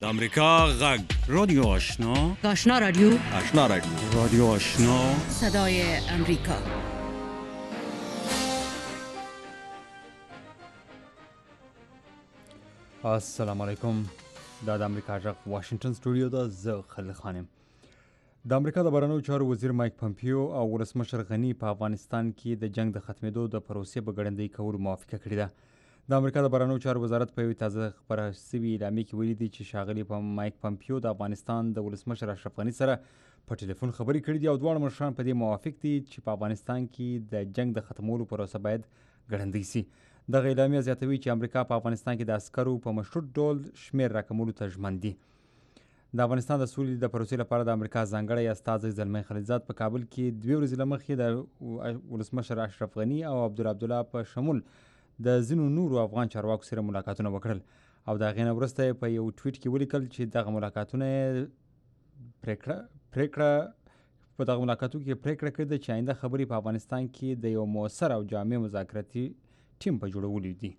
د امریکا غږ رادیو آشنا آشنا رادیو آشنا رادیو رادیو آشنا صدای امریکا. السلام علیکم. دا د امریکا غږ واشنگټن سټوډیو ده. زه خلیل خانم. د امریکا د بهرنیو چارو وزیر مایک پمپیو او ولسمشر غني په افغانستان کې د جنگ د ختمېدو د پروسې په ګړندۍ کولو موافقه کړې ده. د امریکا د بهرنیو چارو وزارت په یوې تازه خپره شوې اعلامیه کې ویلي دي چې ښاغلي مایک پمپیو د افغانستان د ولسمشر اشرف غني سره په ټلیفون خبرې کړې دي او دواړه مشران په دې موافق دي چې په افغانستان کې د جنگ د ختمولو پروسه باید ګړندۍ سي. دغه اعلامیه زیاتوي چې امریکا په افغانستان کې د عسکرو په مشروط ډول شمېر راکمولو ته ژمن دي. د افغانستان د سولې د پروسې لپاره د امریکا ځانګړی استازی زلمی خلیلزاد په کابل کې 2 ورځې له مخکې د ولسمشر اشرف غني او عبدالله په شمول د ځینو نورو افغان چارواکو سره ملاقاتونه وکړل او د هغې نه وروسته یې په یو ټویټ کې ولیکل چې دغه ملاقاتونه پریکړه کړې ده چې آینده خبرې په افغانستان کې د یو مؤثر او جامع مذاکراتي ټیم په جوړولو دي.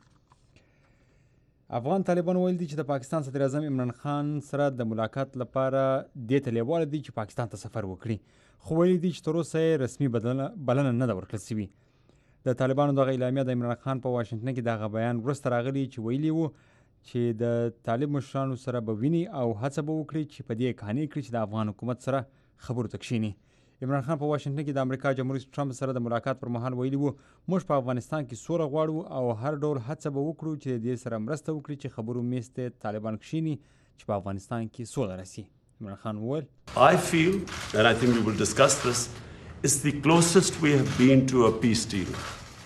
افغان طالبان ویل دي چې د پاکستان صدر اعظم عمران خان سره د ملاقات لپاره دې ته لیواله دي چې پاکستان ته سفر وکړي، خو ویلي دي چې تر اوسه یې رسمي بلنه نه ده ورکړل شوې. د طالبانو دغه اعلامیه د عمران خان په واشنګټن کې دغه بیان وروسته راغلی چې ویلي وو چې د طالب مشرانو سره به ویني او هڅه به وکړي چې په دې قانع کړي چې د افغان حکومت سره خبرو ته کښیني. عمران خان په واشنګټن کې د امریکا جمهور رئیس ټرمپ سره د ملاقات پر مهال ویلي وو موږ په افغانستان کې سوله غواړو او هر ډول هڅه به وکړو چې دې سره مرسته وکړي چې خبرو میز ته طالبان کښیني چې په افغانستان کې سوله راسي. عمران خان وویل I feel, and I think we will discuss this, is the closest we have been to a peace deal.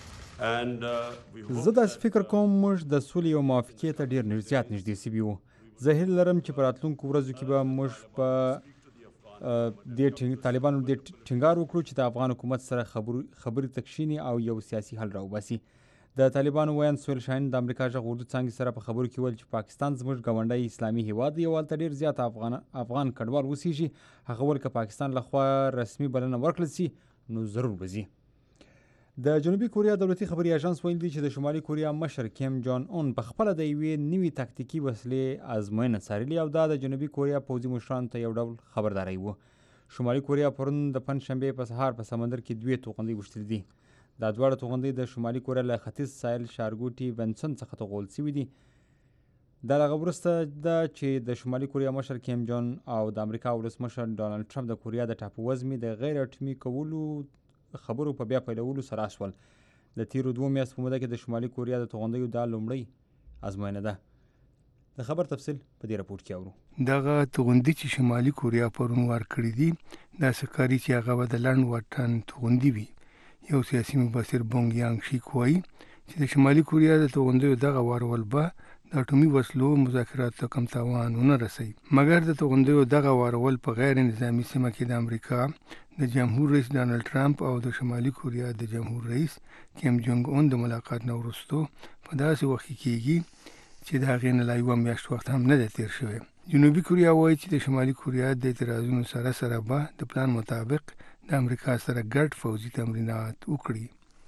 زه داسې فکر کوم موږ د سولې یو موافقې ته ډېر زیات نږدې سوي وو. زه هیله لرم چې په راتلونکو ورځو کې به موږ په دې طالبانو دې ټینګار وکړو چې د افغان حکومت سره خبرې ته کښیني او یو سیاسي حل راوباسي. د طالبانو ویاند سهیل شاهین د امریکا غږ اردو څانګې سره په خبرو کې ویل چې پاکستان زموږ ګاونډی اسلامي هیواد دی او هلته ډېر زیات افغان کډوال اوسیږي. هغه ویل که پاکستان لخوا رسمي بلنه ورکړل سي نو ضرور به ځي. د جنوبي کوریا دولتي خبري اژانس ویل دی چې د شمالي کوریا مشر کیم جان اون په خپله د یوې نوې تاکتیکي وسلې ازموینه څارلې او دا د جنوبي کوریا پوځي مشرانو ته یو ډول خبرداری و. شمالي کوریا پرون د پنجشنبې په سهار په سمندر کې 2 توغندۍ وشتلې دي. دا دواړه توغندۍ د شمالي کوریا له ختیځ ساحل ښارګوټي وینسن څخه توغول شوي دي. دا هغه وروسته ده چې د شمالي کوریا مشر کیم جان او د امریکا ولسمشر ډانلډ ټرمپ د کوریا د ټاپووزمې د غیر اټومي کولو خبرو په بیا پیلولو سره شول. د تیرو 2 میاشتو په موده کې د شمالي کوریا د توغندیو دا لومړی ازموینه ده. د خبر تفصیل په دې راپورټ کې اورو. دغه توغندي چې شمالي کوریا پرون ورکړي دي دا ښکاري چې هغه به د لنډ واټن توغندي وي. یو سیاسي مبصر بونګ یانګ شیک وایي چې د شمالي کوریا د توغندیو دغه وارول به د اټومي وسلو مذاکراتو ته کم تاوان ونه رسوي، مګر د توغندیو دغه وارول په غیر نظامي سیمه کې د امریکا د جمهور رئیس ډانلډ ټرمپ او د شمالي کوریا د جمهور رئیس کیم جونګ اون د ملاقات نه وروسته په داسې وخت کې کېږي چې د هغې نه لا 1 میاشت وخت هم نه دی تیر شوی. جنوبي کوریا وایي چې د شمالي کوریا د اعتراضونو سره به د پلان مطابق د امریکا سره ګډ فوزي تمرینات وکړي.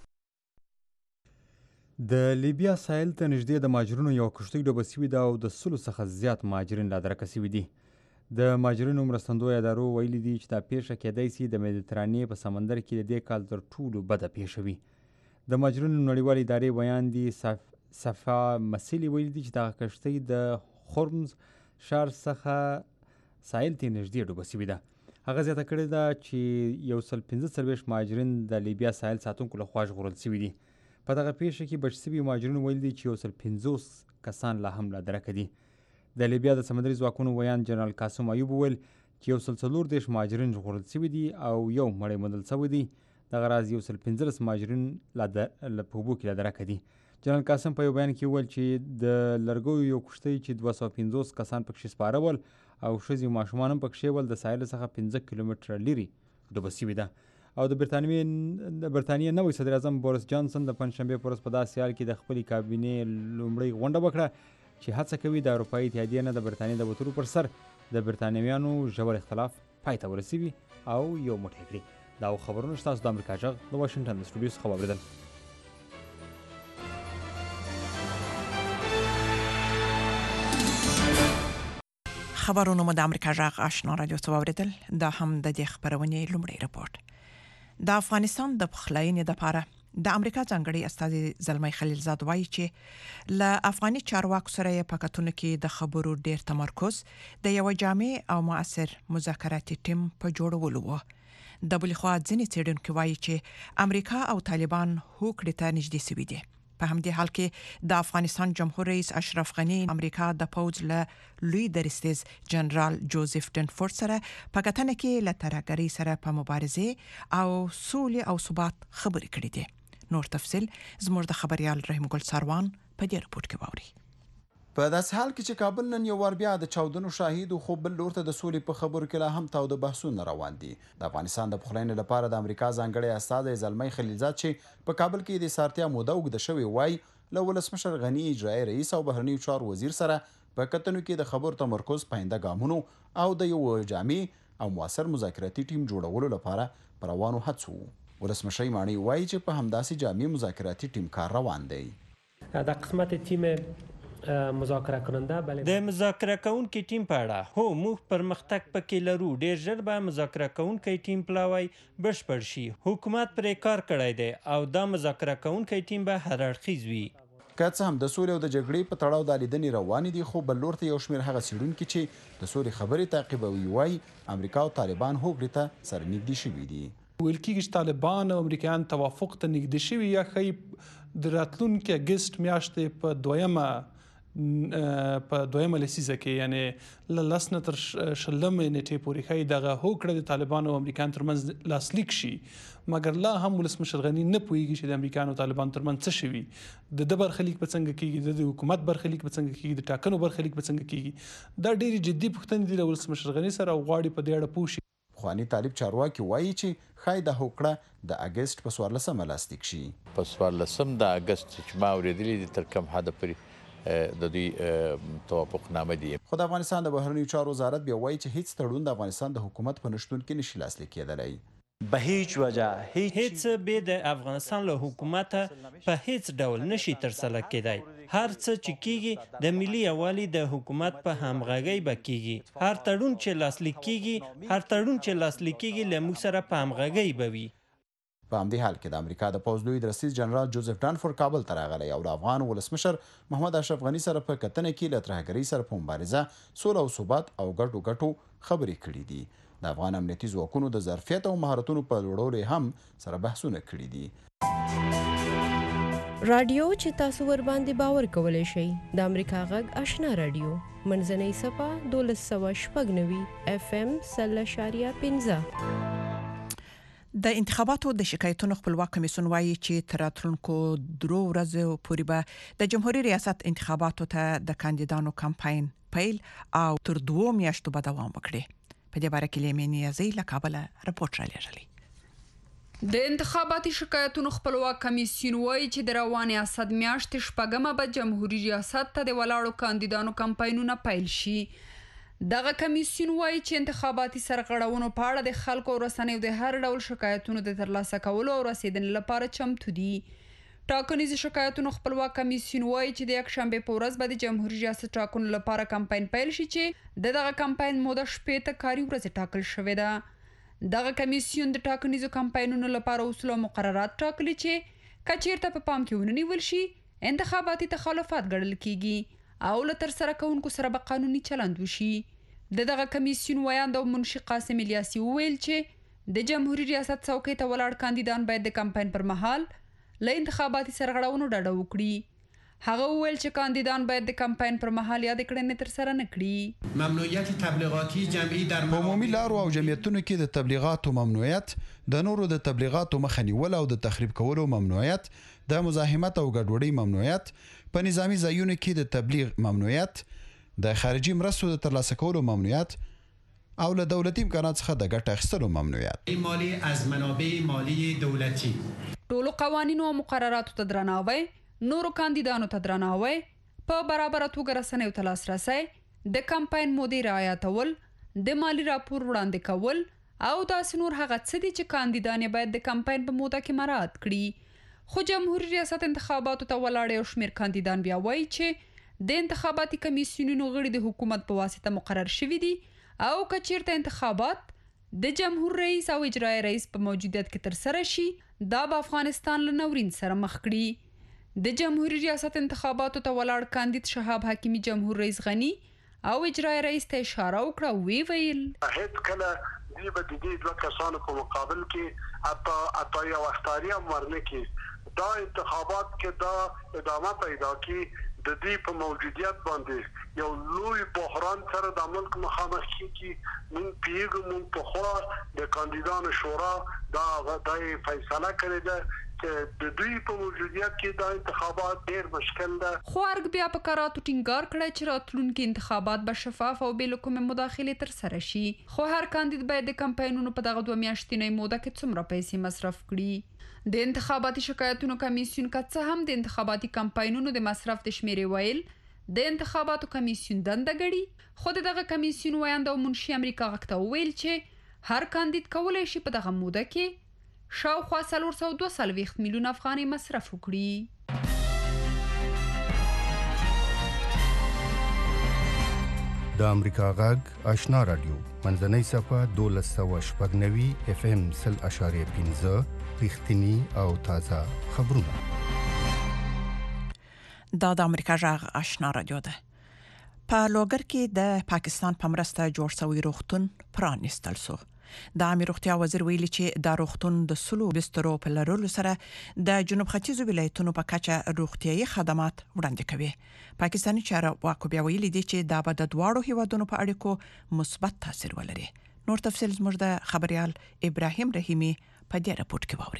د لیبیا ساحل ته نږدې د مهاجرینو یوه کښتۍ ډوبه سوې ده او د 100 څخه زیات مهاجرین لا درکه سوي دي. د مهاجرینو مرستندویه ادارو ویلي دي چې دا پیښه کېدای سي د مدیترانې په سمندر کې د دې کال تر ټولو بده پیښه وي. د مهاجرینو نړیوالې ادارې بیان دي صفا مسیلي ویلي دي چې دغه کښتۍ د خورمز ښار څخه ساحل ته نږدې ډوبه سوې ده. هغه زیاته کړې ده چې 145 مهاجرین د لیبیا ساحل ساتونکو لخوا ژغورل سوي دي. په دغه پیښه کې بچ سوي مهاجرینو ویل دي چې 150 کسان لا هم لا درکه دي. د لیبیا د سمندري ځواکونو ویاند جنرال قاسم ایوب ویل چې 144 مهاجرین ژغورل سوي دي او یو مړی موندل سوی دی. دغه راز 115 مهاجرین په اوبو کې لا درکه دي. جنرال قاسم په یو بیان کې ویل چې د لرګیو یو کښتۍ چې 250 کسان پکښې سپاره ول او ښځې او ماشومان هم پکښې ول د ساحل څخه 15 کیلومتره لرې ډوبه سوې ده. او د برطانیې نوی صدر اعظم بوریس جانسن د پنجشنبې په ورځ په داسې حال کې د خپلې کابینې لومړۍ غونډه وکړه چې هڅه کوي د اروپایي اتحادیې نه د برطانیې د وتلو پر سر د برطانویانو ژور اختلاف پای ته ورسوي او یو موټی کړي. دا خبرونه ستاسو د امریکا غږ د واشنګټن د سټوډیو څخه واورېدل. د خبرونو د امریکا جغ آشنا رادیو څوبریدل دا هم د دې خبرونې لومړی رپورت د افغانستان د پخلاینې لپاره د امریکا ځانګړي استاد زلمی خلیلزاد وایي چې ل افغاني چارواکو سره په کتون کې د خبرو ډیر تمرکز د یو جامع او مؤثر مذاکراتي ټیم په جوړولو و د بل خوا ځینې څېړونکو وایي چې امریکا او طالبان هوکړې ته نږدې شوي دي په همدې حال کې د افغانستان جمهور رئیس اشرف غنی امریکا د پوز له لوی درستیز جنرال جوزف ډنفورد سره په کتنه کې له ترهګرۍ سره په مبارزه او سولې او ثبات خبرې کړې دي نور تفصيل زموږ د خبريال رحیم ګل سروان په دې رپورت کې واوري په داس حال کې چې کابل نن یو ور بیا د چاودنو شاهد خو بل لور ته د سولې په خبرو کې لا هم تاوده بحثونه روان دي د افغانستان د پخلاینې لپاره د امریکا ځانګړي استاد زلمی خلیلزاد چې په کابل کې د سارتیا موده وګد شوی وای له ولسمشر غنی اجرایی رئیس او بهرنی چارو وزیر سره په کتنو کې د خبرو تمرکز پاینده ګامونو او د یو جامع او موثر مذاکراتي ټیم جوړولو لپاره پروانو هڅو ولسمشر مانی وای چې په همداسې جامع مذاکراتي ټیم کار روان دی د قسمت تیم مذاکره کننده بله د مذاکره کونکي ټیم په اړه هو موږ پرمختګ پکې لرو ډیر ژر به مذاکره کونکي ټیم پلاوی بشپړ شي حکومت پرې کار کړی دی او دا مذاکره کونکي ټیم به هر اړخیز وي که څه هم د سولې او د جګړې په تړاو د لیدنې روانې دي خو بل لور ته یو شمېر هغه څېړونکي چې د سولې خبرې تعقیبوي وایي امریکا او طالبان هوکړې ته سره نږدې شوي دي ویل کېږي چې طالبان او امریکایان توافق ته نږدې شوي یا ښایي د راتلونکي اګست میاشتې په دویمه لسیزه کې یعنی له لس نه تر شلمې نیټې پورې ښایي دغه هوکړه د طالبانو او امریکایانو ترمنځ لاسلیک شي مګر لا هم ولسمشر غني نه پوهیږي چې د امریکایانو او طالبانو ترمنځ څه شوي د برخلیک په څنګه کېږي د حکومت برخلیک په څنګه کېږي د ټاکنو برخلیک په څنګه کېږي دا ډېرې جدي پوښتنې دي له ولسمشر غني سره او غواړي په دې اړه پوه شي خواني طالب چارواکي وایي چې ښایي د هوکړه د اګست په 14مه لاسلیک شي په 14 د اګست چې ما اورېدلې دي تر کوم حد پورې د دې توافقنامه دي خو د افغانستان د بهرنیو چارو وزارت بیا وایي چې هیڅ تړون د افغانستان د حکومت په نشتون کې نشي لاسلیک کېدلی به هیڅ وجه هیڅ به د افغانستان له حکومت په هیڅ ډول نشي ترسره کېدای هر څه چې کېږي د ملي یوالي د حکومت په همغږۍ به کېږي هر تړون چې لاسلیک کېږي له موږ سره په همغږۍ به وي په همدې حال کې د امریکا د پوز لوی درستیز جنرال جوزف ډانفورد کابل ته راغلی او د افغان ولسمشر محمد اشرف غني سره په کتنه کې له ترهګرۍ سره په مبارزه سوله او ثبات او ګډو خبرې کړې دي د افغان امنیتي ځواکونو د ظرفیت او مهارتونو په لوړولو هم سره بحثونه کړي دي رادیو چې تاسو ور باندې باور کولای شئ د امریکا غږ آشنا رادیو منځنۍ صفه 1290 FM 0.15 د انتخاباتو د شکایتونو خپلواک کمیسیون وایي چې تر راتلونکو 3 ورځو پورې به د جمهوریت ریاست انتخاباتو ته د کاندیدانو کمپاین پیل او تر 2 میاشتو به دوام وکړي په دې باره کې لیمنی ازي له کابل رپورټ را لېږلی د انتخاباتي شکایتونو خپلواک کمیسیون وایي چې د روانې اسد میاشتې شپږمه به جمهوریت ریاست ته د ولاړو کاندیدانو کمپاینونه پیل شي دغه کمیسیون وایي چې انتخاباتي سرغړونو په اړه د خلکو او رسنیو د هر ډول شکایتونو د ترلاسه کولو او رسیدنې لپاره چمتو دي ټاکنیز شکایتونو خپلواک کمیسیون وایي چې د یکشنبه په ورځ به د جمهوریت ریاست ټاکنو لپاره کمپاین پیل شي چې دغه کمپاین موده 10 کاري ورځې ټاکل شوې ده دغه کمیسیون د ټاکنیزو کمپاینونو لپاره اصول او مقررات ټاکلي چې کچیرته په پام کې ونیول شي انتخاباتي تخلفات ګڼل کیږي او له ترسره کوونکو سره به قانوني چلند وشي دغه کمیسیون ویاند او منشي قاسم الیاسي ویل چې د جمهوریت ریاست څوکۍ ته ولاړ کاندیدان باید د کمپاین پر مهال له انتخاباتي سرغړونو ډډه وکړي هغه ویل چې کاندیدان باید د کمپاین پر مهال یاد کړنې ترسره نه کړي ممنوعیت تبلیغاتي جمعي در عمومي لارو او جمعیتونو کې د تبلیغاتو ممنوعیت د نورو د تبلیغاتو مخه نیول او د تخریب کولو ممنوعیت د مزاحمت او ګډوډۍ ممنوعیت په نظامی ځایونو کې د تبلیغ ممنوعیت د خارجي مرستو د ترلاسه کولو ممنوعیت او له دولتي امکانات څخه د ګټه اخیستلو ممنوعیت مالی از منابع مالی دولتي ټولو قوانینو او مقرراتو ته درناوی نورو کاندیدانو ته درناوی په برابر توګه رسنیو ته لاسرسی د کمپاین مودې رعایتول د مالی راپور وړاندې کول او داسې نور هغه څه دي چې کاندیدان باید د کمپاین په موده کې مراعات کړي خو جمهوریت ریاست انتخاباتو ته ولاړ یو شمېر کاندیدان بیا وایي چې د انتخاباتي کمیسیونونو غړي د حکومت په واسطه مقرر شوي دي او که چیرته انتخابات د جمهور رئیس او اجرایی رئیس په موجودیت کې ترسره شي دا به افغانستان له ناورین سره مخ کړي د جمهوریت ریاست انتخاباتو ته ولاړ کاندید شهاب حکیمی جمهور رئیس غنی او اجرایی رئیس ته اشاره وکړه او ویل هیڅ کله دی به د دې دوه کسانو په مقابل کې اتا یو اختیاري ورنه کې دا انتخابات کې دا ادامه پیدا کی د دې په موجودیت باندې یو لوی بحران سره د ملک مخامخ کیږي من پیغام په خوا د کاندیدانو شورا دا فیصله کړې ده چې د دوی په موجودیت کې دا انتخابات ډېر مشکل ده. خو ارګ بیا په کاراتو ټینګار کړی چې راتلونکي انتخابات به شفاف او بې له کومې مداخلې ترسره شي خو هر کاندید باید د کمپاینونو په دغه 2 میاشتنۍ موده کې څومره پیسې مصرف کړي. د انتخاباتي شکایتونو کمیسیون که څه هم د انتخاباتي کمپاینونو د مصرف د شمیرې ویل د انتخاباتو کمیسیون دنده ګړي خو دغه کمیسیون وایند او منشي امریکا غږ ته ویل چې هر کاندید کولای شي په دغه موده کې شاوخوا 442 میلیون افغانۍ مصرف وکړي. د امریکا غږ آشنا رادیو منځنۍ صفه 1290 FM 0.15 رښتینی او تازه خبرونه. دا د امریکا غږ آشنا رادیو ده. په لوګر کې د پاکستان په مرسته جوړ شوی روغتون پرانیستل شو. د امیر روغتیا وزیر ویلي چې دا روغتون د سلو بسترو په لرلو سره د جنوب ختیځو ولایتونو په کچه روغتیايي خدمات وړاندې کوي. پاکستاني چارواکو بیا ویلي دي چې دا به د دواړو هیوادونو په اړیکو مثبت تاثیر ولري. نور تفصیل زموږ د خبريال ابراهیم رحیمی په دې راپورټ کې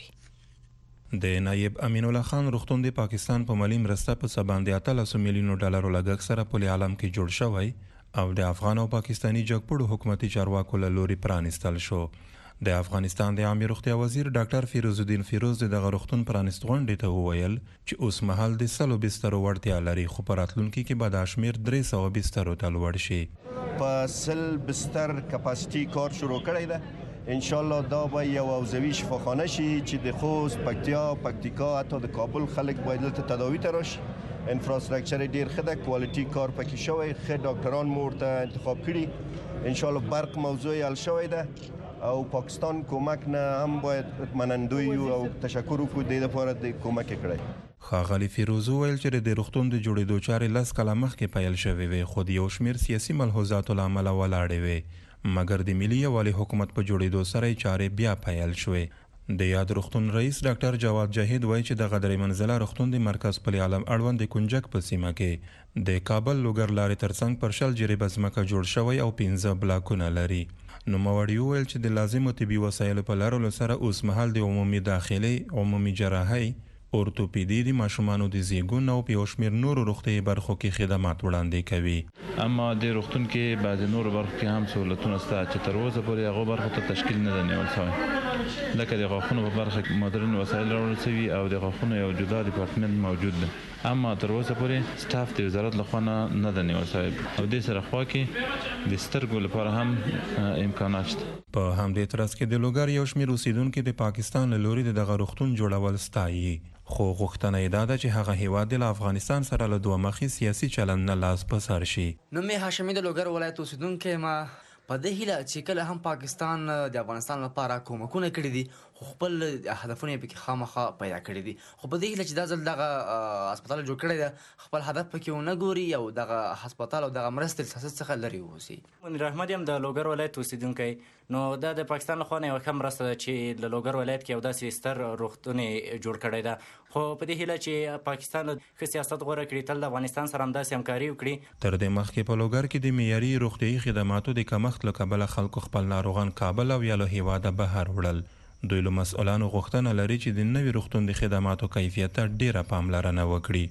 واوري. د نایب امین الله خان روغتون د پاکستان په مالی مرسته په سباندې 13 میلیون ډالر لګښت سره په عالم کې جوړ شوی او د افغان او پاکستانی جګپړو حکومتي چارواکو له لوري پرانیستل شو. د افغانستان د عامه روغتیا وزیر ډاکټر فیروز الدین فیروز دغه روغتون پرانیست غونډې ته وویل چې اوس مهال د سلو بسترو وړتیا لري خو په راتلونکي کې به د شمیر 300 بسترو ته لوړ شي. په 100 بستر کپاسټي کار شروع کړی ده ان شاء الله دا به یو اوزوی شفاخانه شي چې د خوست پکتیکا حتی د کابل خلک باید دلته تداوی ته راشي. انفراستراکچر ډیر ښه ده کوالټي کار پکې شوی ښه ډاکټران مو ورته انتخاب کړي ان شاء الله برق موضوع حل شوی ده او پاکستان کومک نه هم باید منندوی او تشکر وکړو د لپاره د کومک کړی. ښاغلي فیروز ویل چې د روغتون د جوړېدو چارې 10 کاله مخکې پیل شوې وې خو د یو شمیر سیاسي ملحوظاتو له امله ولاړې وې مګر د ملي یووالي حکومت په جوړېدو سره چارې بیا پیل شوې. د یاد روغتون رئیس ډاکټر جواد جاهد وایي چې د غدرې منزله روغتون د مرکز په عالم اړوند د کنجک په سیمه کې د کابل لوګر لارې ترڅنګ پر شل جریبه ځمکه جوړ شوی او 15 بلاکونه لري. نو موړی ویل چې د لازمو طبي وسایلو په لرلو سره اوس مهال د عمومي داخلي عمومي جراحي اورتوپیدي د ماشومانو د زیږون او په شمیر نورو روغتیايي برخو کې خدمات وړاندې کوي. اما د روغتون کې بعض نورو برخو کې هم سہولتونه شته چې تر اوسه پورې هغه برخو ته تشکیل نه نیول شوی لکه د غاښونو په برخه کې مدرن وسایل راوړل شوي او د غاښونو یو جدا ډپارټمنټ موجود دی اما تر اوسه پورې سټاف د وزارت لخوا نه د نیول شوی او د سره خوا کې د سترګو لپاره هم امکانات شته. په همدې ترڅ کې د لوګر یو شمیر اوسیدونکو د پاکستان له لوري دغه روغتون جوړول ستایي خو غوښتنه یې ده چې هغه هیواد د افغانستان سره له دوه مخي سیاسي چلند نه لاس په سر شي. نو مې هاشمي د لوګر ولایت اوسیدونکو ما په دې هیله چې کله هم پاکستان د افغانستان لپاره کومکونه کړي دي خو خپل هدفونه پکې خامخا پیدا کړي دي خو په دې هیله چې دا ځل دغه هسپتال جوړ کړی دی خپل هدف پکې ونه ګوري او دغه هسپتال او دغه مرستې سیاست څخه لري اوسي. منیر احمد یم د لوګر ولایت اوسیدونکی نو دا د پاکستان لخوا نه یو ښه مرسته ده چې د لوګر ولایت کې یو داسې ستر روغتون جوړ کړی ده خو په دې هیله چې پاکستان ښه سیاست غوره کړي تل د افغانستان سره همداسې همکاري وکړي. تر دې مخکې په لوګر کې د معیاري روغتیايي خدماتو د کمښت له کبله خلکو خپل ناروغان کابل او یا له هیواده بهر وړل. دوی له مسؤلانو غوښتنه لري چې د نوي روغتون د خدماتو کیفیت ته ډیره پاملرنه وکړي.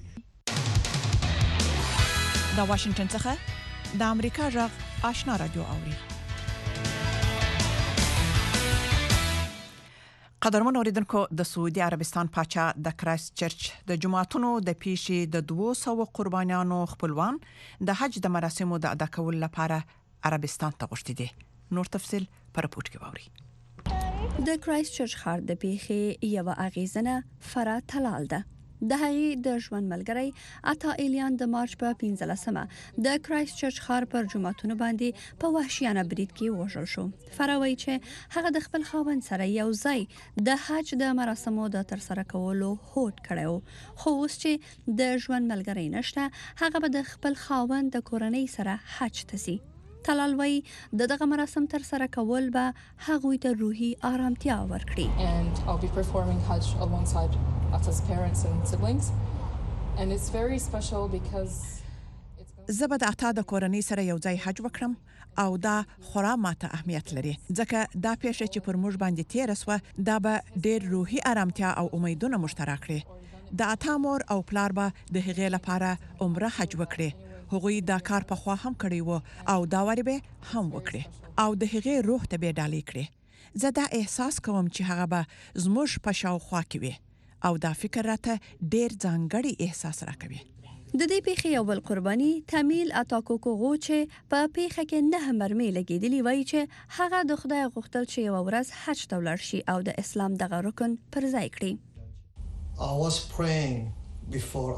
د واشنگټن څخه د امریکا غږ آشنا رادیو اوري. قدرمن اوریدونکو د سعودي عربستان پاچا د کرایست چرچ د جماعتونو د پیښې د 200 قربانیانو خپلوان د حج د مراسمو د ادا کولو لپاره عربستان ته غوښتي دي. نور تفصيل پر راپورټ کې واوري. د کرایست چرچ ښار د پیښې یو اغیزنه فرا تلال ده د هغې د ژوند ملګری عطا ایلیان د مارچ په 15مه د کرایست چرچ ښار پر جوماتونو باندې په وحشیانه برید کې وژل شو. فراوی چې هغه د خپل خاوند سره یو ځای د حج د مراسمو د ترسره کولو هوډ کړی، خو اوس چې د ژوند ملګری نشته هغه به د خپل خاوند د کورنۍ سره حج ته ځي. طلال وایي د دغه مراسم ترسره کول به هغوی ته روحي آرامتیا ورکړي. And I'll be performing Hajj alongside Ata's parents and siblings. And it's very special because زه به د عطا د کورنۍ سره یو ځای حج وکړم او دا خورا ماته اهمیت لري ځکه دا پیښه چې پر موږ باندې تیره سوه دا به ډېر روحي آرامتیا او امیدونه مشترک کړي. د عطا مور او پلار به د هغې لپاره عمره حج وکړي. هغوی دا کار په خوا هم کړی وو او دا وری به هم وکړي او د هغې روح ته به ډالۍ کړي. زه دا احساس کوم چې هغه به زموږ په شاوخوا کې وي او دا فکر راته ډېر ځانګړی احساس راکوي. د دې پیښې یو بل قرباني تامیل اتاکوکوغو چې په پیښه کې 9 مرمۍ لګېدلې وایي چې هغه د خدای غوښتل چې یوه ورځ حج ته ولاړ شي او د اسلام دغه رکن پر ځای کړي. I was praying before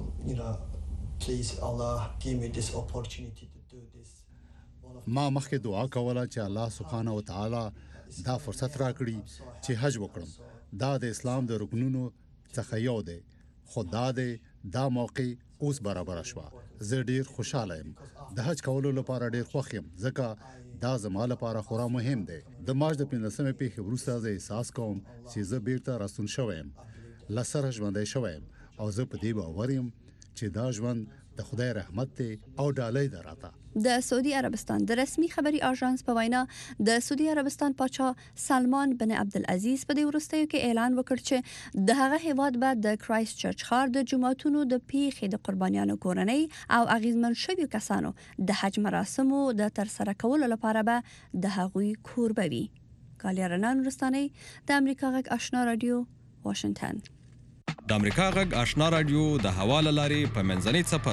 please Allah give me this opportunity to do this. ما مخکې دعا کوله چې الله سبحانه و تعالی دا فرصت راکړي چې حج وکړم. دا د اسلام د رکنونو څخه یو دی، خو دا موقع اوس برابر شوه. زه ډیر خوشاله یم. د حج کولو لپاره ډیر خوښ یم ځکه دا زما لپاره خورا مهم دی. د مارچ د 15مې پیښې وروسته زه احساس کوم چې زه بیرته راستون شوی یم، له سره ژوندی شوی یم او زه په دې باور یم چې دا ژوند د خدای رحمت دی او ډالۍ ده راته. د سعودي عربستان د رسمي خبري اژانس په وینا د سعودي عربستان پاچا سلمان بن عبدالعزیز په دې وروستیو کې اعلان وکړ چې د هغه هیواد به د کرایست چرچ ښار د جوماتونو د پیښې د قربانیانو کورنۍ او اغیزمن شویو کسانو د حج مراسمو د ترسره کولو لپاره به د هغوی کوربه وي. کالیا رنان رستاني د امریکا غږ آشنا رادیو واشنگټن. د امریکا غږ آشنا رادیو د حواله لاري په منځنۍ څپه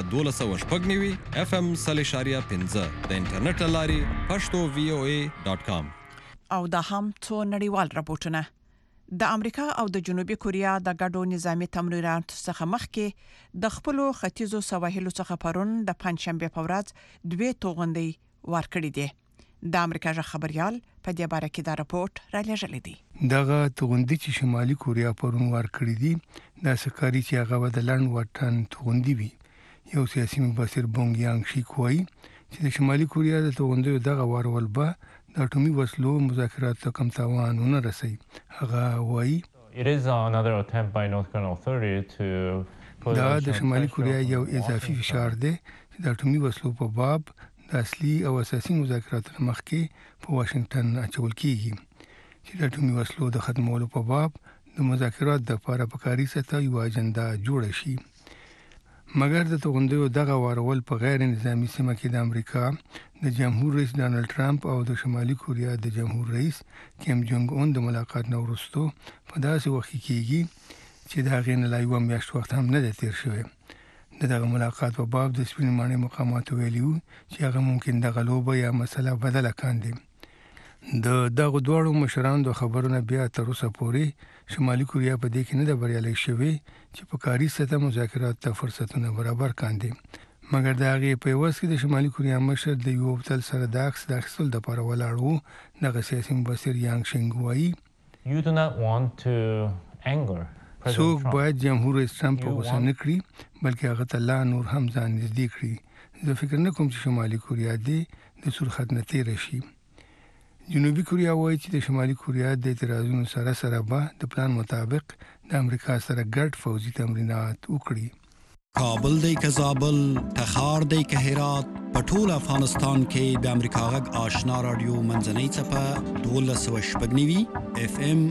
1290 FM 3.15 د انټرنیټ لاري pashto.voa.com. او دا هم څو نړیوال راپورټونه. د امریکا او د جنوبي کوریا د ګډو نظامی تمریناتو څخه مخکې د خپلو ختیځو سواحلو څخه پرون د پنځشنبه په ورځ 2 توغندۍ ورکړې دي. د امریکا ژغ خبريال په دې باره کې دا راپورټ را لېږلی دی. دغه توغندي چې شمالي کوریا پرون ورکړې دي د سکاري چې هغه د لند وطن توغندي وي. یو سیاسي مبصر بونګ یانګ شي کوي چې د شمالي کوریا د توغندیو دغه وارول به د اټومي وسلو مذاکرات ته کم تاوان ونه رسي. هغه وایي It is another attempt by North Korean authority to دا د شمالي کوریا یو اضافي فشار دی چې د اټومي وسلو په باب د اصلي او اساسي مذاکراتو مخکې په واشنگټن اچول کیږي چې د اټومي وسلو د ختمولو په باب د مذاکرات د لپاره په کاري سطح یو اجنډا جوړه شي. مګر د توغندیو دغه وارول په غیر نظامی سیمه کې د امریکا د جمهور رئیس ډانلډ ټرمپ او د شمالي کوریا د جمهور رئیس کیم جونګ اون د ملاقات نه وروسته په داسې وخت کې کیږي چې دا غین لا یو میاشت وخت هم نه تیر شوی. دغه ملاقات په باب د سپین معنی مقاماتو ویلیو چې هغه ممکن د غلوبه یا مسله بدله کاندي. د دغه دوړو مشرانو د خبرونه بیا تر اوسه پورې شمالي کوریا په دې کې نه د بریالي شوی چې په کاري سطح مذاکرات ته فرصتونه برابر کاندي. مګر دا غي په واسه کې د شمالي کوریا مشر د یو بل سره د عکس د اخیستل د لپاره ولاړو. دغه سیاسي مبصر یانګ شینګ وایي You do not want to anger څوک باید جمهور رئیس ټرمپ په غوسه نه کړي بلکې هغه ته لا نور هم ځان نږدې کړي. زه فکر نه کوم چې شمالي کوریا دې د سرخت نه تیر شي. جنوبي کوریا وایي چې د شمالي کوریا د اعتراضونو سره به د پلان مطابق د امریکا سره ګډ فوزي تمرینات وکړي. کابل دی که زابل، تخار دی که هرات، په ټول افغانستان کې د امریکا غږ آشنا رادیو منځنۍ څپه 1290 FM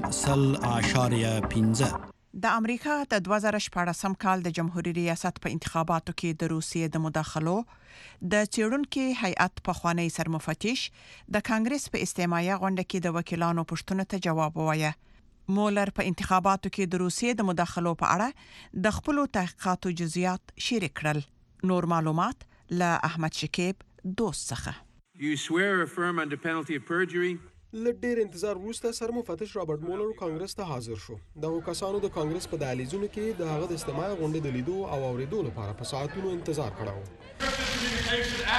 0.15. د امریکا د 2014 کال د جمهوریت ریاست په انتخاباتو کې د روسیې د مداخلو د چېرونکو هیئت په خوانی سرمفتش د کانګرس په استماعي غونډه کې د وکیلانو پوښتنو ته جواب ووایه. مولر په انتخاباتو کې د روسیې د مداخلو په اړه د خپل تحقیقاتو جزئیات شریک کړل. نور معلومات له احمد شکیب دوست څخه. You swear or affirm under penalty of perjury له ډېر انتظار وروسته سرمفتش رابرټ مولر کانګرس ته حاضر شو. دغو کسانو د کانګرس په دهلیزونو کې د هغه د اجتماعي غونډې د لیدو او اورېدو لپاره په ساعتونو انتظار کړی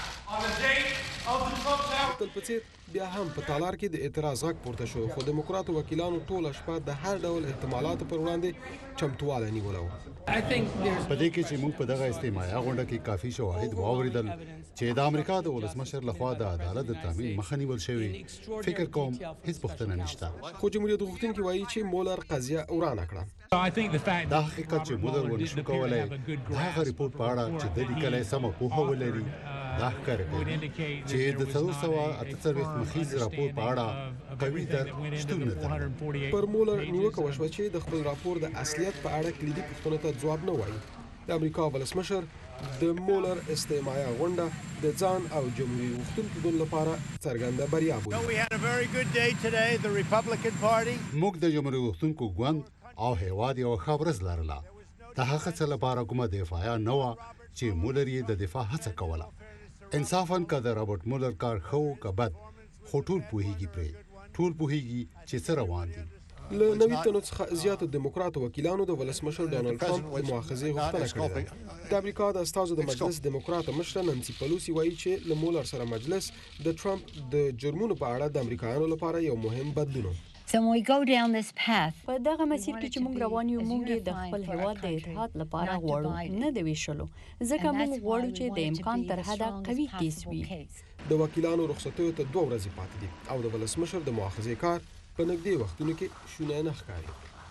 تل په څیر بیا هم په تالار کې د اعتراض غږ پورته شو، خو دیموکراتو وکیلانو ټوله شپه د هر ډول احتمالاتو پر وړاندې چمتوالی نیولی و. په دې کې چې موږ په دغه اجتماعي غونډه کې کافي شواهد واوریدل چې د امریکا د ولسمشر لخوا د عدالت د تامین مخه نیول شوې، فکر کوم هیڅ پوښتنه نشته. خو جمهوریت غوښتونکي وایي چې مولر قضیه ورانه کړه. دا حقیقت چې مولر ونشو کولی د هغه ریپورت په اړه چې د لیکلی سمه پوهه ولري دا ښکاره کوي چې د 348 مخیز راپور په اړه قوي درک شتون نه درلود. پر مولر نیوکه وشوه چې د خپل راپور د اصلیت په اړه کلیدي پوښتنو ته ځواب نه وایي. د امریکا ولسمشر د مولر استماعي غونډه د ځان او جمهوریت غوښتونکو ګوند لپاره څرګنده بریا بولي. موږ د جمهوریت غوښتونکو ګوند او هیواد یو ښه ورځ لرله. د هغه څه لپاره کومه دفاع نه وه چې مولر یې د دفاع هڅه کوله. انصافاً که د رابرټ مولر کار ښه که بد، خو ټول پوهیږي پرې، ټول پوهیږي چې څه روان دي. له 90 تنو څخه زیاتو دیموکراتو وکیلانو د ولسمشر ډانلډ ټرمپ د مؤاخذې غوښتنه کړې ده. د امریکا د استازو د مجلس دیموکراته مشره نانسي پلوسی وایي چې له مولر سره مجلس د ټرمپ د جرمونو په اړه د امریکایانو لپاره یو مهم بدلون و. په دغه مسیر کې چې موږ روان یو، موږ د خپل هیواد د اتحاد لپاره غواړو، نه د ویشلو، ځکه موږ غواړو چې د امکان تر حده قوي کیس وي. د وکیلانو رخصتیو ته 2 ورځې پاتې دي او د ولسمشر د مؤاخذې کار په نږدې وختونو کې شونه نه ښکاري.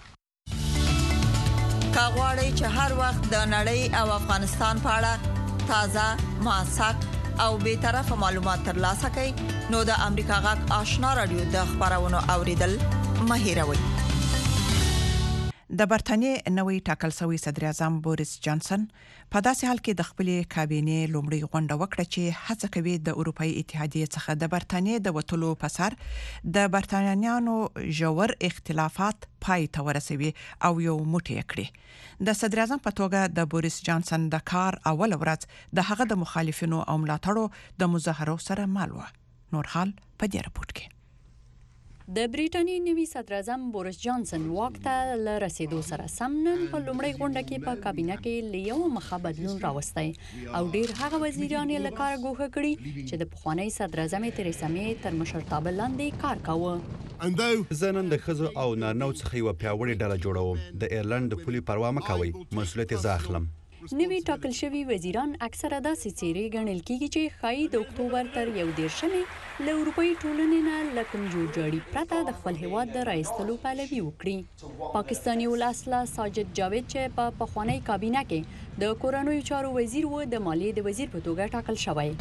که غواړئ چې هر وخت د نړۍ او افغانستان په اړه تازه، موثق او بې طرفه معلومات ترلاسه کړئ، نو د امریکا غږ آشنا رادیو د خبرونو اوریدل مه هېروئ. د برتانیې نوی ټاکل شوی صدر اعظم بوریس جانسن په داسې حال کې د خپلې کابینې لومړی غونډه وکړه چې هڅه کوي د اروپאי اتحادیې څخه د برتانیې د وټولو په سر د برتانیانو ژور اختلافات پای ته ورسوي او یو موټی کړي. د صدر اعظم په توګه د بوریس جانسن د کار اول ورځ د هغه د مخالفینو او ملاتړو د مظاهرو سره مل و. نور حال په دې راپورټ کې. د بریټانیې نوي صدر اعظم بوریس جانسن واک ته له رسیدو سره سم نن په لومړۍ غونډه کې په کابینه کې له یو مخه بدلون راوستی او ډیر هغه وزیران یې له کاره ګوښه کړي چې د پخوانۍ صدر اعظم تریسا مې تر مشرتابه لاندې کار کاوه. زه نن د ښځو او نارینهو څخه یوه پیاوړې ډله جوړوم. د ایرلنډ د پولې پروا مه کوئ، مسؤلیت یې زه اخلم. نوي ټاکل شوي وزیران اکثره داسې څیرې ګڼل کیږي چې ښایي د اکتوبر تر 1 له اروپאי ټولنې نه له کوم جوړجاړي پرته د خپل هیواد د رایستلو پلوي وکړي. پاکستاني ولسمشر ساجد جاوید چې په پخوانۍ کابینه کې د کورنیو چارو وزیر و، د مالیې د وزیر په توګه ټاکل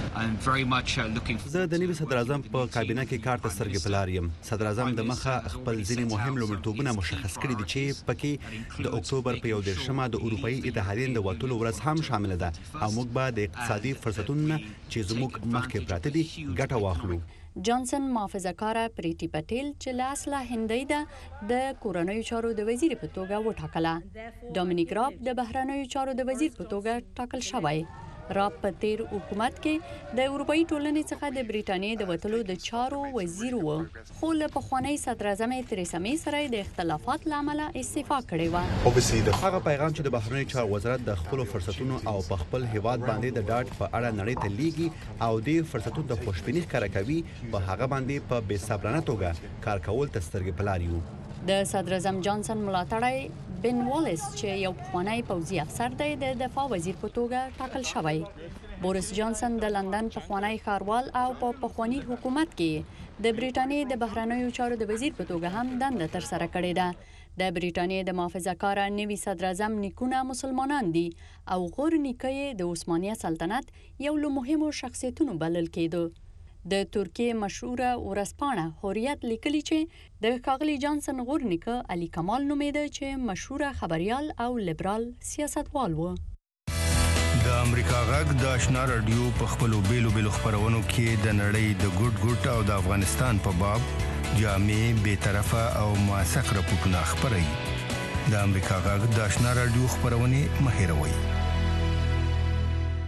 شوی. زه د نوي صدر اعظم په کابینه کې کار ته سترګې په لار یم. صدر اعظم د مخه خپل ځینې مهم لومړیتوبونه مشخص کړي دي چې پکې د اکتوبر په 1 د اروپאי اتحادیې د وټولو ورځ هم شامل ده او موږ به د اقتصادي فرصتونو چې زموږ مخکې پراته دي ګټه واخلو. جانسن محافظه‌کار پریټي پټیل چې له اصله هندۍ ده د کورنیو چارو د وزیر په توګه وټاکله. ډومینیک راب د بهرنیو چارو د وزیر په توګه ټاکل شوی. راب په تیر حکومت کې د اروپאי ټولنې څخه د بریټانیې د وټلو د چارو وزیر و، خو له پخوانۍ صدر اعظم تریسا مې سره د اختلافات لامل استعفا کړې و. هغه پیغام چې د بهرنیو چارو وزارت د خپل فرصتونو او په خپل هیواد باندې د ډاټ په اړه نړۍ ته لیږي او د فرصتونو د خوشبینی ښکاره کوي، په هغه باندې په بې صبرانه توګه کار کول ته سترګې په لار یو. د صدر اعظم جانسن ملاتړی بن والیس چې یو پخوانی پوځي افسر دی د دفاع وزیر په توګه ټاکل شوی. بوریس جانسن د لندن پخوانی ښاروال او په پخوانی حکومت کې د بریټانیې د بهرنیو چارو د وزیر په توګه هم دنده تر سره کړې ده. د بریټانیې د محافظه‌کار نوي صدر اعظم نیکونه مسلمانان دي او غور نیکه د عثمانیه سلطنت یو له مهمو شخصیتونو بلل کېدو. د ترکیې مشهوره ورځپاڼه هوریت لیکلي چې د ښاغلي جانسن غور نیکه علي کمال نومیده چې مشهوره خبريال او لیبرال سیاستوال و. د امریکا غږ د آشنا رادیو په خپلو بیلو خبرونو کې د نړۍ د ګډ او د افغانستان په باب جامع، بې طرفه او موثق راپورټونه خپروي. د امریکا غږ د آشنا رادیو خبرونه مه هېروئ.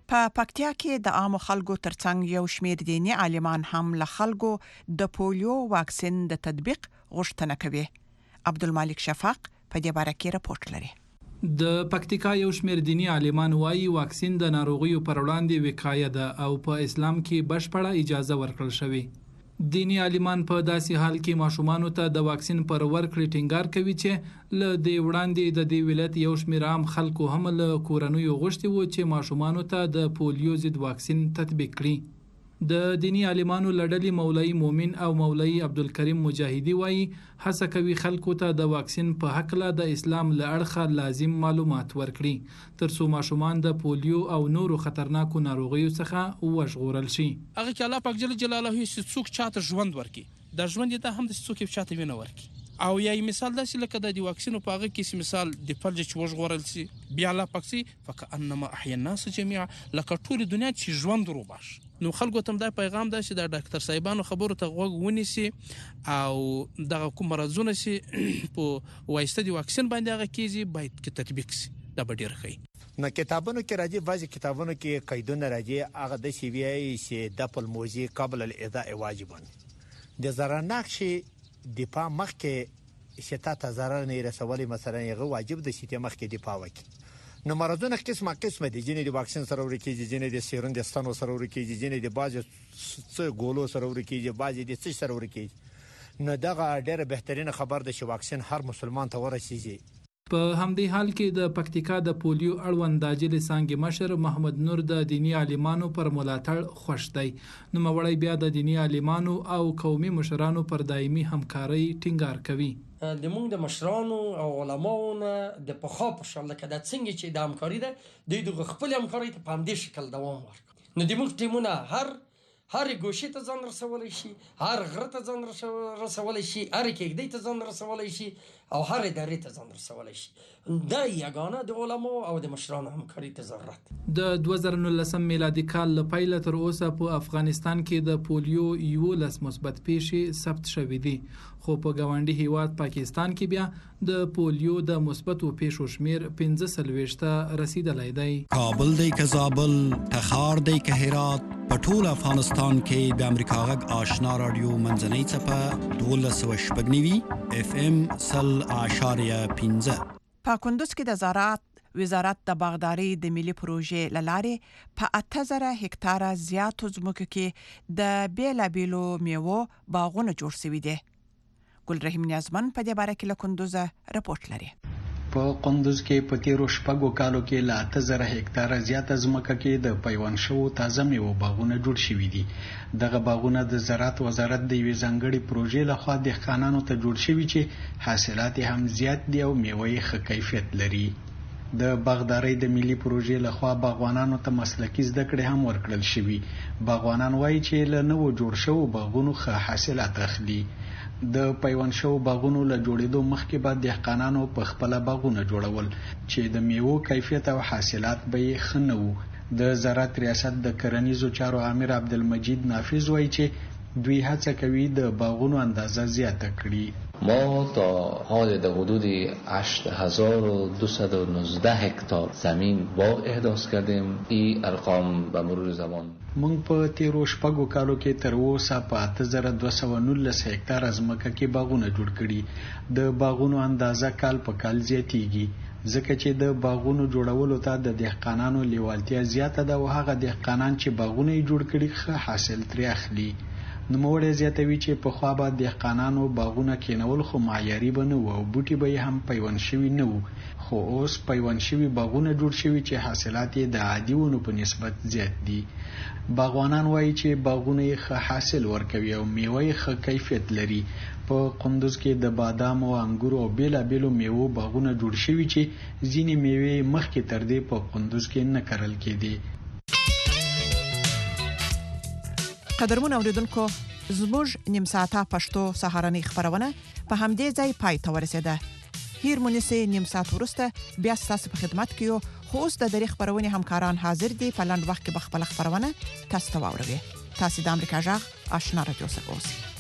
په پکتیا کې د عام خلکو ترڅنګ یو شمېر دیني عالمان هم له خلکو د پولیو واکسین د تطبیق غوښتنه کوي. عبدالمالک شفاق په دې باره کې راپورټ لري. د پکتیکا یو شمېر دینی عالمان وایي واکسین د ناروغیو پر وړاندې وقایه ده او په اسلام کې بشپړه اجازه ورکړل شوې. دینی عالمان په داسې حال کې ماشومان ته د واکسین پر ورکړې ټینګار کوي چې له دې وړاندې د دې ولایت یو شمېر عام خلکو هم له کورنیو غوښتي وو چې ماشومان ته د پولیو ضد واکسین تطبیق کړي. د دینی عالمانو لړلې مولوی مومن او مولوی عبدالکریم مجاهدی وایي هڅه کوي خلکو ته د واکسین په حق له د اسلام له اړخه لازم معلومات ورکړي ترڅو ماشومان د پولیو او نورو خطرناکو ناروغیو څخه وژغورل شي. هغه چې الله پاک جل جلاله یې څوک چاته ژوند ورکي د ژوند ته هم د څوک چاته وینه ورکي او یای مثال داسې لکه د واکسینو په هغه کې مثال د فلج چې وژغورل شي بیا الله پاک سي فکأنما احیا الناس جميعا لکه ټول دنیا چې ژوند وروباش. نو خلکو ته دا پیغام دی چې د ډاکټر صاحبانو خبرو ته غوږ ونیسي او دغه کوم مرزونه سي په واسطه د واکسین باندې هغه کیږي باید کې تطبیق سي. دا به ډیر ښه. نو کتابونو کې راځي بعضی کتابونو کې قیدونه راځي هغه د سی وی ای چې د پلموزي قبل الاذاء واجبون د زرناک شي دفاع مخکې شتا ته ضرر نه رسولي مثلا یغه واجب د شته مخکې دفاع وکړي. نو مرزونه قسمه دي جنې د واکسین سره ورکیږي جنې د سیرون د ستنو سره ورکیږي جنې د باز څه ګولو سره ورکیږي باز د څه سره ورکیږي. نو دغه ډېر بهترین خبر ده چې واکسین هر مسلمان ته ورسیږي. په همدې حال کې د پکتیکا د پولیو اړوند د جلې څنګه مشر محمد نور د دینی عالمانو پر ملاتړ خوښ دی. نو مولوی بیا د دینی عالمانو او قومي مشرانو پر دایمي همکاري ټینګار کوي. د موږ د مشرانو او علماونو د پخوا په شان لکه د څنګه چې د همکاري ده د خپل همکاري ته په همدې شکل دوام ورکړي. نو د موږ ټیمونه هر ګوشي ته ځان رسولای شي هر غره ته ځان رسولای شي هر کېږدۍ ته ځان رسولای شي او هر ادارې ته ځان رسولای شي. دا یګانه د علماو او د مشرانو همکاري ته ضرورت. د 2019 میلادي کال له پیله تر اوسه په افغانستان کې د پولیو 11 مثبت پیښې ثبت شوې دي خو په ګاونډي هیواد پاکستان کې بیا د پولیو د مثبتو پیښو شمیر 45 رسیدلی دی. کابل دی که زابل تخار دی که هرات په ټول افغانستان کې د امریکا غږ آشنا رادیو منځنۍ څپه 1290 اف ام 0.15. په کندوز کې د زراعت وزارت د باغداري د ملي پروژې لارې په 8000 هکتاره زیاتو ځمکو کې د بیلابیلو میوو باغونه جوړ شوي دي. ګل رحیم نیازمن په دې باره کې له کندوز راپورټ لري. په کندوز کې په تیرو شپږو کالو کې له 8000 هکتاره زیاته ځمکه کې د پیوند شوو تازه میوو باغونه جوړ شوي دي. دغه باغونه د زراعت وزارت د یوې ځانګړې پروژې لخوا دهقانانو ته جوړ شوي چې حاصلات هم زیات دي او میوه یې ښه کیفیت لري. د باغدارۍ د ملي پروژې لخوا باغوانانو ته مسلکي زده کړې هم ورکړل شوي. باغوانان وایي چې له نوو جوړ شوو باغونو ښه حاصلات اخلي. د پیوند شوو باغونو له جوړېدو مخکې به دهقانانو په خپل باغونه جوړول چې د میوو کیفیت او حاصلات به یې ښه نه وو. د زراعت ریاست د کرنیزو چارو امیر عبدالمجید نافذ وایي چې دوی هڅه کوي د باغونو اندازه زیاته کړي. ما تا حال در حدود 8219 هکتار زمین باغ احداث کردیم. این ارقام به مرور زمان موږ په تیرو شپږو کالو کې تر اوسه په 8219 هکتار ځمکه کې باغونه جوړ کړي. د باغونو اندازه کال په کال زیاتیږي ځکه چې د باغونو جوړولو ته د دهقانانو لیوالتیا زیاته ده او هغه دهقانان چې باغونه یې جوړ کړي ښه حاصل ترې اخلي. نوموړی زیاتوي چې پخوا به دهقانانو باغونه کېنول خو معیاري به نه وو او بوټي به یې هم پیوند شوي نه وو خو اوس پیوند شوي باغونه جوړ شوي چې حاصلات یې د عادي ونو په نسبت زیات دي. باغوانان وایي چې باغونه یې ښه حاصل ورکوي او میوه یې ښه کیفیت لري. په قندوز کې د بادام او انګورو او بیلابیلو میوو باغونه جوړ شوي چې ځینې میوې مخکې تر دې په قندوز کې نه کرل کېدې. قدرمن اوریدونکو زموږ نیم ساعته پښتو سهارنۍ خبرونه په همدې ځای پای ته ورسېده. هیر مونږه نیم ساعت وروسته بیا ستاسو په خدمت کې یو خو اوس د دری خبرونه همکاران حاضر دي. په لاند وخت کې خپل خبرونه تاسو ته واوروي. تاسو د امریکا جغ آشنا رادیو څخه اوسئ.